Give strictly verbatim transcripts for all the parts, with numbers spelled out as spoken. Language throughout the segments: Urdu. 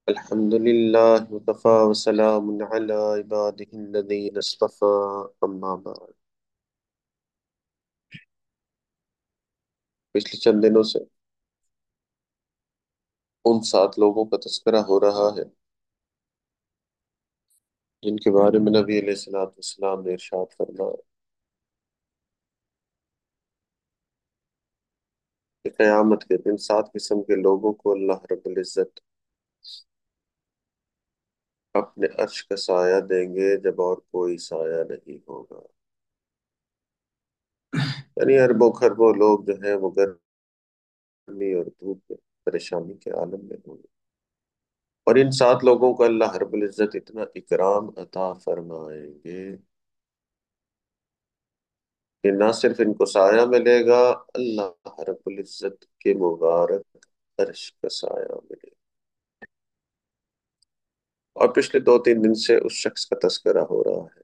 الحمد لله وكفى وسلام على عباده الذين اصطفى أما بعد. پچھلے چند دنوں سے ان سات لوگوں کا تذکرہ ہو رہا ہے جن کے بارے میں نبی علیہ الصلوۃ والسلام نے ارشاد فرمایا کہ قیامت کے دن سات قسم کے لوگوں کو اللہ رب العزت اپنے عرش کا سایہ دیں گے جب اور کوئی سایہ نہیں ہوگا. یعنی اربوں خربوں لوگ جو ہیں وہ گرمی اور دھوپ میں پریشانی کے عالم میں ہوں گے، اور ان سات لوگوں کو اللہ رب العزت اتنا اکرام عطا فرمائیں گے کہ نہ صرف ان کو سایہ ملے گا، اللہ رب العزت کے مبارک عرش کا سایہ ملے گا. اور پچھلے دو تین دن سے اس شخص کا تذکرہ ہو رہا ہے،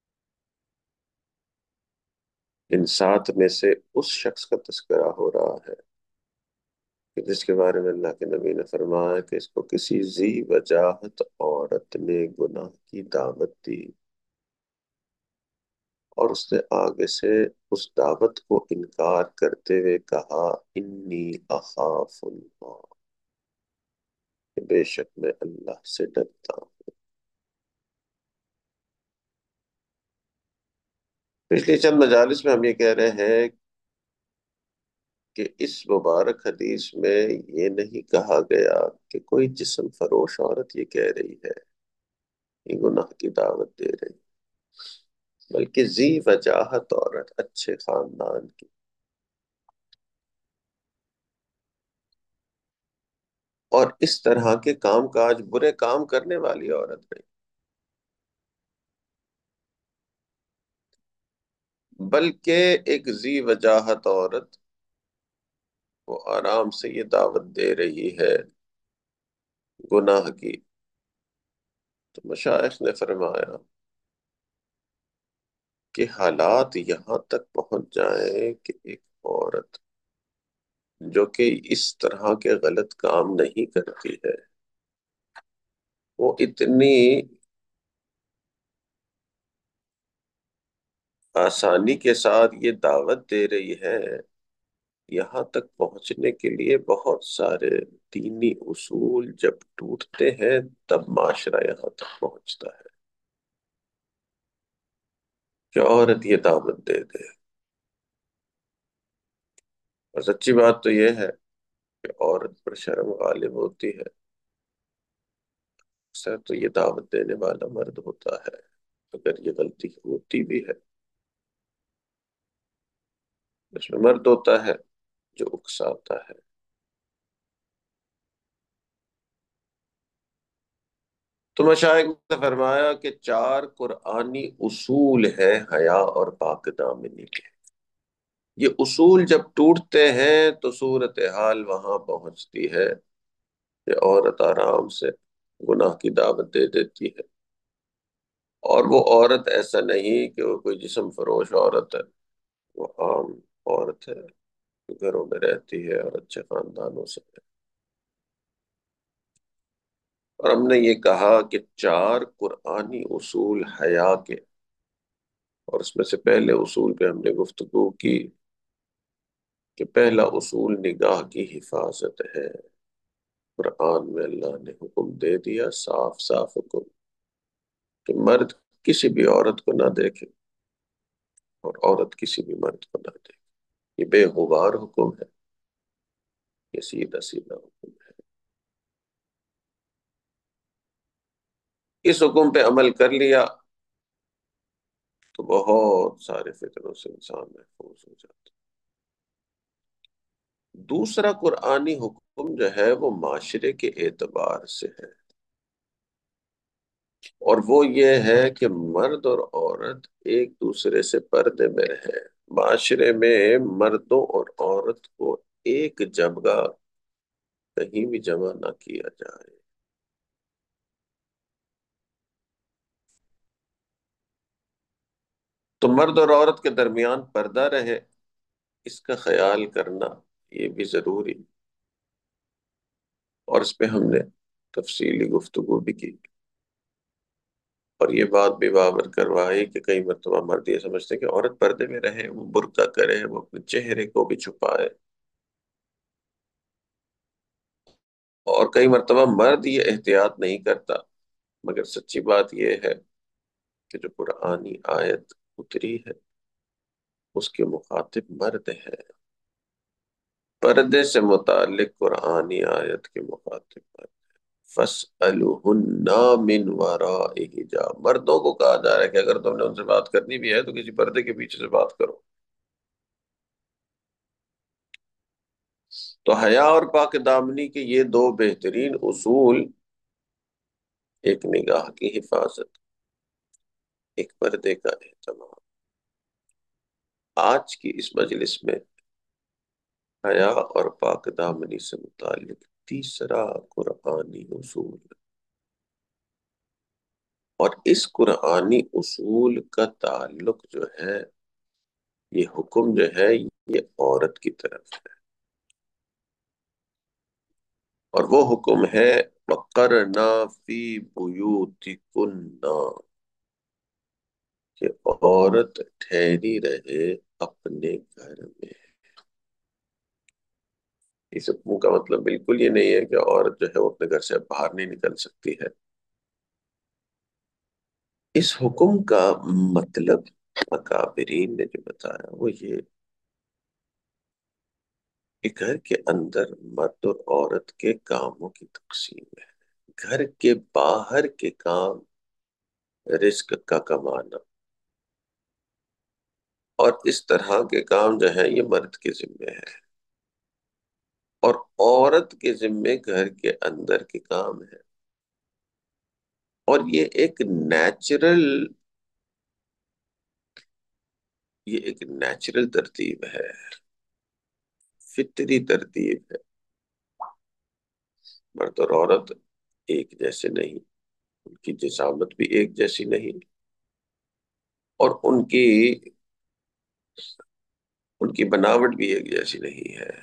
ان سات میں سے اس شخص کا تذکرہ ہو رہا ہے کہ جس کے بارے میں اللہ کے نبی نے فرمایا کہ اس کو کسی ذی وجاہت عورت نے گناہ کی دعوت دی اور اس نے آگے سے اس دعوت کو انکار کرتے ہوئے کہا انی اخاف اللہ، کہ بے شک میں اللہ سے ڈرتا ہوں. پچھلی چند مجالس میں ہم یہ کہہ رہے ہیں کہ اس مبارک حدیث میں یہ نہیں کہا گیا کہ کوئی جسم فروش عورت یہ کہہ رہی ہے، یہ گناہ کی دعوت دے رہی، بلکہ ذی وجاہت عورت، اچھے خاندان کی اور اس طرح کے کام کاج برے کام کرنے والی عورت نہیں، بلکہ ایک ذی وجاہت عورت وہ آرام سے یہ دعوت دے رہی ہے گناہ کی. تو مشائخ نے فرمایا کہ حالات یہاں تک پہنچ جائیں کہ ایک عورت جو کہ اس طرح کے غلط کام نہیں کرتی ہے، وہ اتنی آسانی کے ساتھ یہ دعوت دے رہی ہے، یہاں تک پہنچنے کے لیے بہت سارے دینی اصول جب ٹوٹتے ہیں تب معاشرہ یہاں تک پہنچتا ہے کہ عورت یہ دعوت دے دے. اور سچی بات تو یہ ہے کہ عورت پر شرم غالب ہوتی ہے، اکثر تو یہ دعوت دینے والا مرد ہوتا ہے، اگر یہ غلطی ہوتی بھی ہے اس میں مرد ہوتا ہے جو اکساتا ہے. تو مشائخ نے فرمایا کہ چار قرآنی اصول ہیں حیا اور پاک دامنی کے. یہ اصول جب ٹوٹتے ہیں تو صورتحال وہاں پہنچتی ہے کہ عورت آرام سے گناہ کی دعوت دے دیتی ہے. اور وہ عورت ایسا نہیں کہ وہ کوئی جسم فروش عورت ہے، وہ عام عورت ہے، گھروں میں رہتی ہے اور اچھے خاندانوں سے ہے. اور ہم نے یہ کہا کہ چار قرآنی اصول حیا کے، اور اس میں سے پہلے اصول پہ ہم نے گفتگو کی کہ پہلا اصول نگاہ کی حفاظت ہے. قرآن میں اللہ نے حکم دے دیا، صاف صاف حکم، کہ مرد کسی بھی عورت کو نہ دیکھے اور عورت کسی بھی مرد کو نہ دیکھے. یہ بے غبار حکم ہے، یہ سیدھا سیدھا حکم ہے. اس حکم پہ عمل کر لیا تو بہت سارے فتنوں سے انسان محفوظ ہو جاتا. دوسرا قرآنی حکم جو ہے وہ معاشرے کے اعتبار سے ہے، اور وہ یہ ہے کہ مرد اور عورت ایک دوسرے سے پردے میں رہے. معاشرے میں مردوں اور عورت کو ایک جگہ کہیں بھی جمع نہ کیا جائے. تو مرد اور عورت کے درمیان پردہ رہے، اس کا خیال کرنا یہ بھی ضروری. اور اس پہ ہم نے تفصیلی گفتگو بھی کی، اور یہ بات بھی باور کروائی کہ کئی مرتبہ مرد یہ سمجھتے ہیں کہ عورت پردے میں رہے، وہ برقع کرے، وہ اپنے چہرے کو بھی چھپائے، اور کئی مرتبہ مرد یہ احتیاط نہیں کرتا۔ مگر سچی بات یہ ہے کہ جو قرآنی آیت اتری ہے اس کے مخاطب مرد ہے، پردے سے متعلق قرآنی آیت کے مخاطب مرد۔ فَاسْأَلُهُنَّ مِنْ وَرَاءِ حِجَابٍ، مردوں کو کہا جا رہا ہے کہ اگر تم نے ان سے بات کرنی بھی ہے تو کسی پردے کے پیچھے سے بات کرو۔ تو حیا اور پاک دامنی کے یہ دو بہترین اصول، ایک نگاہ کی حفاظت، ایک پردے کا اہتمام، آج کی اس مجلس میں حیا اور پاک دامنی سے متعلق تیسرا قرآنی اصول، اور اس قرآنی اصول کا تعلق جو ہے، یہ حکم جو ہے یہ عورت کی طرف ہے، اور وہ حکم ہے وَقَرْنَا فِي بُيُوتِكُنَّ، کہ عورت ٹھہری رہے اپنے گھر میں۔ اس حکم کا مطلب بالکل یہ نہیں ہے کہ عورت جو ہے وہ اپنے گھر سے باہر نہیں نکل سکتی ہے۔ اس حکم کا مطلب اکابرین نے جو بتایا وہ یہ کہ گھر کے اندر مرد اور عورت کے کاموں کی تقسیم ہے۔ گھر کے باہر کے کام، رزق کا کمانا اور اس طرح کے کام جو ہے یہ مرد کے ذمے ہے، اور عورت کے ذمے گھر کے اندر کے کام ہے، اور یہ ایک نیچرل یہ ایک نیچرل ترتیب ہے، فطری ترتیب ہے۔ مرد اور عورت ایک جیسے نہیں، ان کی جسامت بھی ایک جیسی نہیں، اور ان کی ان کی بناوٹ بھی ایک جیسی نہیں ہے۔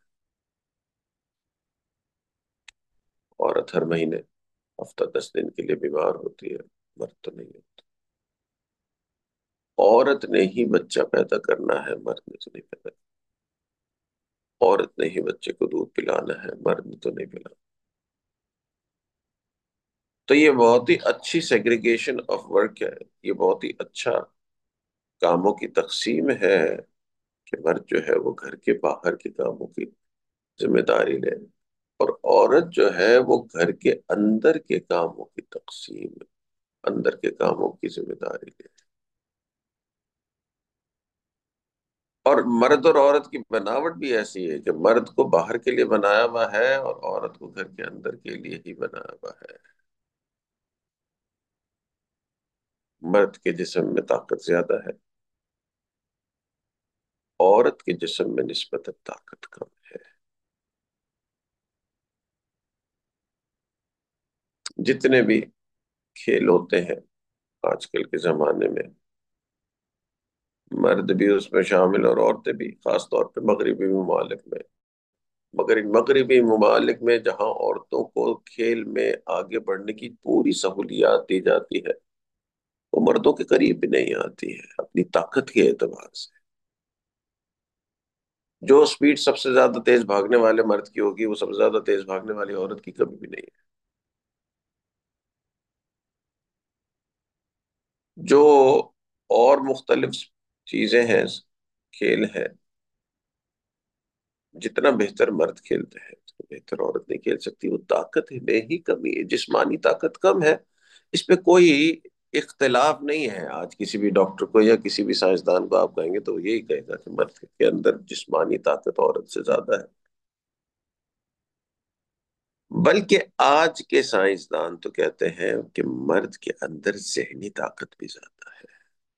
عورت ہر مہینے ہفتہ دس دن کے لیے بیمار ہوتی ہے، مرد تو نہیں ہوتا۔ عورت نے ہی بچہ پیدا کرنا ہے، مرد نے تو نہیں پیدا کرنا۔ عورت نے ہی بچے کو دودھ پلانا ہے، مرد نے تو نہیں پلانا۔ تو یہ بہت ہی اچھی سیگریگیشن آف ورک ہے، یہ بہت ہی اچھا کاموں کی تقسیم ہے کہ مرد جو ہے وہ گھر کے باہر کے کاموں کی ذمہ داری لے، اور عورت جو ہے وہ گھر کے اندر کے کاموں کی تقسیم، اندر کے کاموں کی ذمہ داری لے۔ اور مرد اور عورت کی بناوٹ بھی ایسی ہے کہ مرد کو باہر کے لیے بنایا ہوا ہے اور عورت کو گھر کے اندر کے لیے ہی بنایا ہوا ہے۔ مرد کے جسم میں طاقت زیادہ ہے، عورت کے جسم میں نسبت طاقت کم ہے۔ جتنے بھی کھیل ہوتے ہیں آج کل کے زمانے میں، مرد بھی اس میں شامل اور عورتیں بھی، خاص طور پہ مغربی ممالک میں۔ مگر ان مغربی ممالک میں جہاں عورتوں کو کھیل میں آگے بڑھنے کی پوری سہولیات دی جاتی ہے، وہ مردوں کے قریب بھی نہیں آتی ہے اپنی طاقت کے اعتبار سے۔ جو سپیڈ سب سے زیادہ تیز بھاگنے والے مرد کی ہوگی، وہ سب سے زیادہ تیز بھاگنے والی عورت کی کبھی بھی نہیں ہے۔ جو اور مختلف چیزیں ہیں، کھیل ہیں، جتنا بہتر مرد کھیلتے ہیں اتنا بہتر عورت نہیں کھیل سکتی۔ وہ طاقت میں ہی کمی ہے، جسمانی طاقت کم ہے، اس پہ کوئی اختلاف نہیں ہے۔ آج کسی بھی ڈاکٹر کو یا کسی بھی سائنسدان کو آپ کہیں گے تو وہ یہی کہے گا کہ مرد کے اندر جسمانی طاقت عورت سے زیادہ ہے۔ بلکہ آج کے سائنسدان تو کہتے ہیں کہ مرد کے اندر ذہنی طاقت بھی زیادہ ہے۔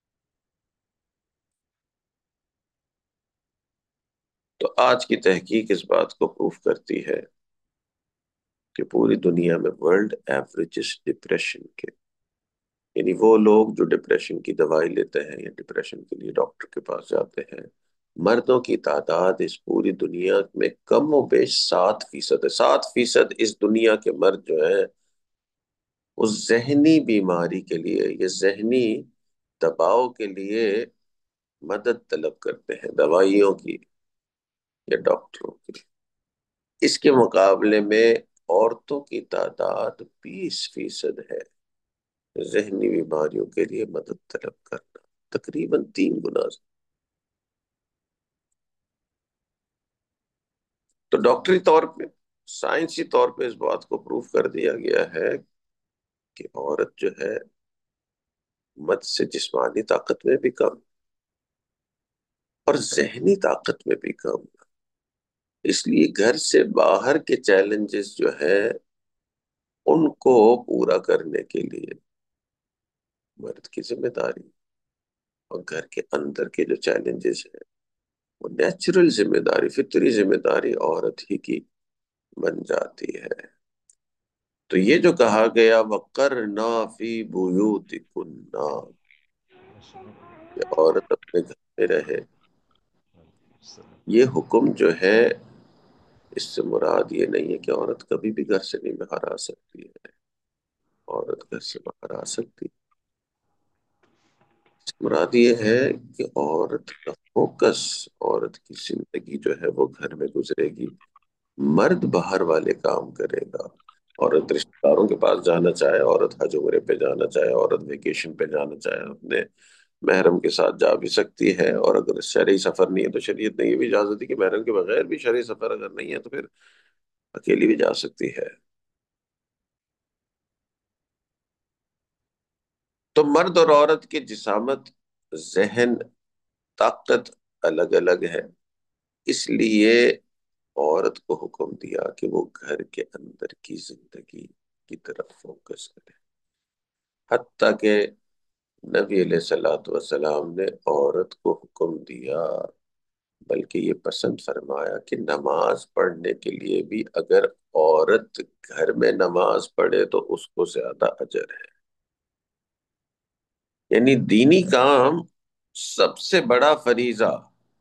تو آج کی تحقیق اس بات کو پروف کرتی ہے کہ پوری دنیا میں ورلڈ ایوریجز ڈپریشن کے، یعنی وہ لوگ جو ڈپریشن کی دوائی لیتے ہیں یا ڈپریشن کے لیے ڈاکٹر کے پاس جاتے ہیں، مردوں کی تعداد اس پوری دنیا میں کم و بیش سات فیصد ہے. سات فیصد اس دنیا کے مرد جو ہیں اس ذہنی بیماری کے لیے، یہ ذہنی دباؤ کے لیے مدد طلب کرتے ہیں، دوائیوں کی یا ڈاکٹروں کی. اس کے مقابلے میں عورتوں کی تعداد بیس فیصد ہے ذہنی بیماریوں کے لیے مدد طلب کرنا، تقریباً تین گنا سے. تو ڈاکٹری طور پہ، سائنسی طور پہ اس بات کو پروف کر دیا گیا ہے کہ عورت جو ہے مرد سے جسمانی طاقت میں بھی کم اور ذہنی طاقت میں بھی کم. اس لیے گھر سے باہر کے چیلنجز جو ہیں ان کو پورا کرنے کے لیے مرد کی ذمہ داری، اور گھر کے اندر کے جو چیلنجز ہیں وہ نیچرل ذمہ داری، فطری ذمہ داری عورت ہی کی بن جاتی ہے. تو یہ جو کہا گیا وَقَرْنَا فِي بُيُوتِكُنَّ، کہ عورت اپنے گھر میں رہے، یہ حکم جو ہے اس سے مراد یہ نہیں ہے کہ عورت کبھی بھی گھر سے نہیں باہر آ سکتی ہے. عورت گھر سے باہر آ سکتی ہے. مراد یہ ہے کہ عورت کا فوکس، عورت کی زندگی جو ہے وہ گھر میں گزرے گی، مرد باہر والے کام کرے گا. عورت رشتہ داروں کے پاس جانا چاہے، عورت حج عمرے پہ جانا چاہے، عورت ویکیشن پہ جانا چاہے، اپنے محرم کے ساتھ جا بھی سکتی ہے. اور اگر شرعی سفر نہیں ہے تو شریعت نے یہ بھی اجازت دی کہ محرم کے بغیر بھی شرعی سفر اگر نہیں ہے تو پھر اکیلی بھی جا سکتی ہے. تو مرد اور عورت کی جسامت، ذہن، طاقت الگ الگ ہے. اس لیے عورت کو حکم دیا کہ وہ گھر کے اندر کی زندگی کی طرف فوکس کرے. حتیٰ کہ نبی علیہ الصلوۃ والسلام نے عورت کو حکم دیا، بلکہ یہ پسند فرمایا کہ نماز پڑھنے کے لیے بھی اگر عورت گھر میں نماز پڑھے تو اس کو زیادہ اجر ہے. یعنی دینی کام سب سے بڑا فریضہ.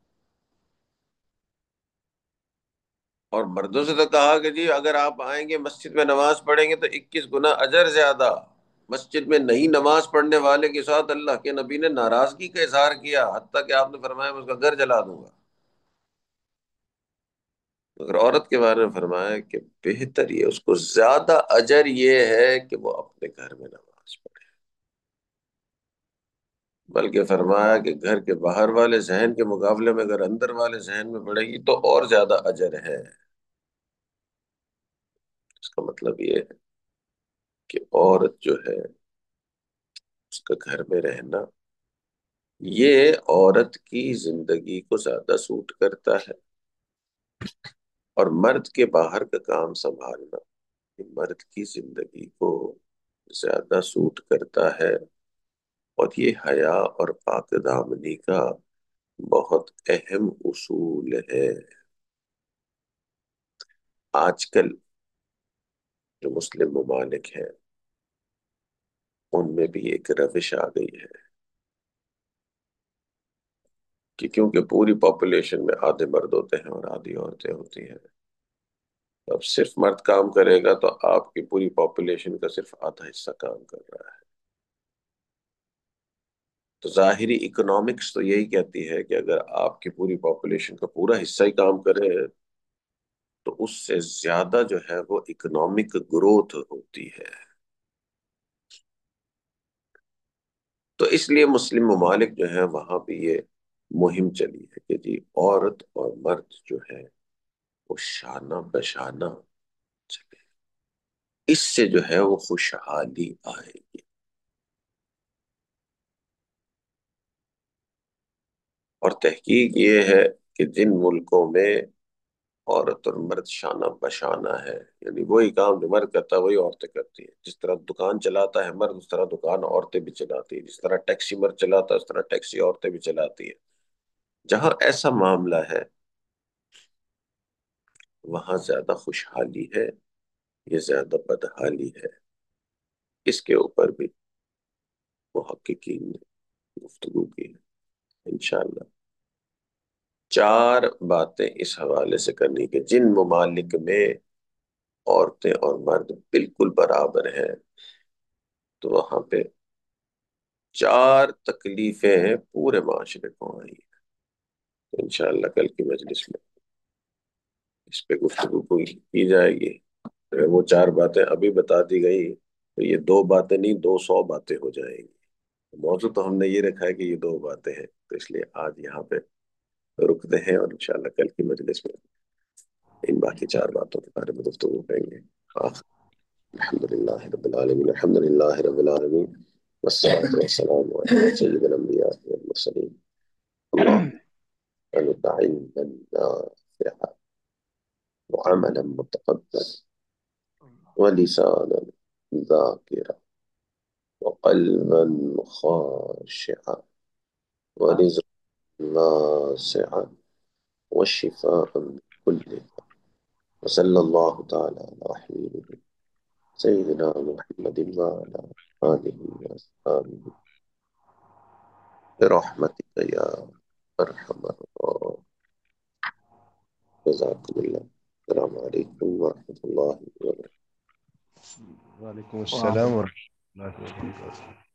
اور مردوں سے تو کہا کہ جی اگر آپ آئیں گے مسجد میں نماز پڑھیں گے تو اکیس گنا اجر زیادہ. مسجد میں نہیں نماز پڑھنے والے کے ساتھ اللہ کے نبی نے ناراضگی کا اظہار کیا، حتیٰ کہ آپ نے فرمایا میں اس کا گھر جلا دوں گا. مگر عورت کے بارے میں فرمایا کہ بہتر یہ، اس کو زیادہ اجر یہ ہے کہ وہ اپنے گھر میں نماز پڑھے. بلکہ فرمایا کہ گھر کے باہر والے ذہن کے مقابلے میں اگر اندر والے ذہن میں پڑے گی تو اور زیادہ اجر ہے. اس کا مطلب یہ ہے کہ عورت جو ہے اس کا گھر میں رہنا یہ عورت کی زندگی کو زیادہ سوٹ کرتا ہے، اور مرد کے باہر کا کام سنبھالنا یہ مرد کی زندگی کو زیادہ سوٹ کرتا ہے. اور یہ حیا اور پاک دامنی کا بہت اہم اصول ہے. آج کل جو مسلم ممالک ہیں ان میں بھی ایک روش آ گئی ہے کہ کیونکہ پوری پاپولیشن میں آدھے مرد ہوتے ہیں اور آدھی عورتیں ہوتی ہیں، اب صرف مرد کام کرے گا تو آپ کی پوری پاپولیشن کا صرف آدھا حصہ کام کر رہا ہے. تو ظاہری اکنامکس تو یہی کہتی ہے کہ اگر آپ کی پوری پاپولیشن کا پورا حصہ ہی کام کرے تو اس سے زیادہ جو ہے وہ اکنامک گروتھ ہوتی ہے. تو اس لیے مسلم ممالک جو ہیں وہاں بھی یہ مہم چلی ہے کہ جی عورت اور مرد جو ہے وہ شانہ بشانہ چلے، اس سے جو ہے وہ خوشحالی آئے گی. اور تحقیق یہ ہے کہ جن ملکوں میں عورت اور مرد شانہ بشانہ ہے، یعنی وہی کام جو مرد کرتا ہے وہی عورتیں کرتی ہیں. جس طرح دکان چلاتا ہے مرد اس طرح دکان عورتیں بھی چلاتی ہیں، جس طرح ٹیکسی مرد چلاتا ہے اس طرح ٹیکسی عورتیں بھی چلاتی ہیں. جہاں ایسا معاملہ ہے وہاں زیادہ خوشحالی ہے، یہ زیادہ بدحالی ہے. اس کے اوپر بھی محققین نے گفتگو کی ہے انشاءاللہ. چار باتیں اس حوالے سے کرنی کہ جن ممالک میں عورتیں اور مرد بالکل برابر ہیں تو وہاں پہ چار تکلیفیں پورے معاشرے کو آئی ہیں۔ تو انشاءاللہ کل کی مجلس میں اس پہ گفتگو کو کی جائے گی۔ اگر وہ چار باتیں ابھی بتا دی گئی تو یہ دو باتیں نہیں، دو سو باتیں ہو جائیں گی۔ موضوع تو ہم نے یہ رکھا ہے کہ یہ دو باتیں ہیں، تو اس لیے آج یہاں پہ رکتے ہیں، اور انشاءاللہ کل کی مجلس میں ان باقی چار باتوں کے بارے میں گفتگو کریں گے۔ آخر الحمد للہ رب العالمین، الحمد للہ رب العالمین، والصلاة والسلام على سید الانبیاء والمرسلین، اللهم اسألك علما نافعا وعملا متقبلا ولسانا ذاكرا وقلبا خاشعا ورزقا واسعا والشفاء من كل داء. وصلى الله تعالى على حبيبه سيدنا محمد وعلى آله وأصحابه برحمتك يا أرحم الراحمين. جزاكم الله. السلام عليكم ورحمة الله وبركاته. وعلیکم السلام ورحمۃ اللہ وبرکاتہ.